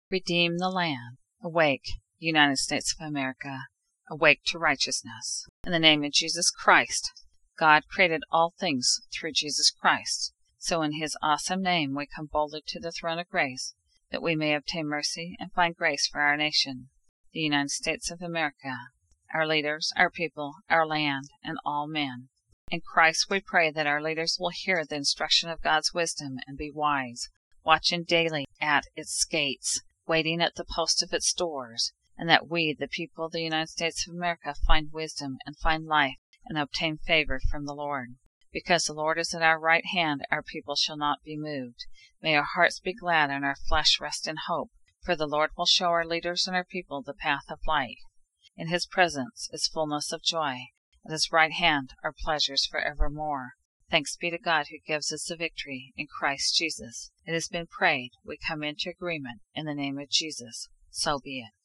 Redeem the land. Awake, United States of America. Awake to righteousness. In the name of Jesus Christ. God created all things through Jesus Christ. So in His awesome name we come boldly to the throne of grace, that we may obtain mercy and find grace for our nation, the United States of America, our leaders, our people, our land, and all men. In Christ we pray that our leaders will hear the instruction of God's wisdom and be wise, watching daily at its gates, waiting at the post of its doors, and that we, the people of the United States of America, find wisdom and find life and obtain favor from the Lord. Because the Lord is at our right hand, our people shall not be moved. May our hearts be glad and our flesh rest in hope, for the Lord will show our leaders and our people the path of light. In His presence is fullness of joy. At His right hand are pleasures for evermore. Thanks be to God who gives us the victory in Christ Jesus. It has been prayed. We come into agreement in the name of Jesus. So be it.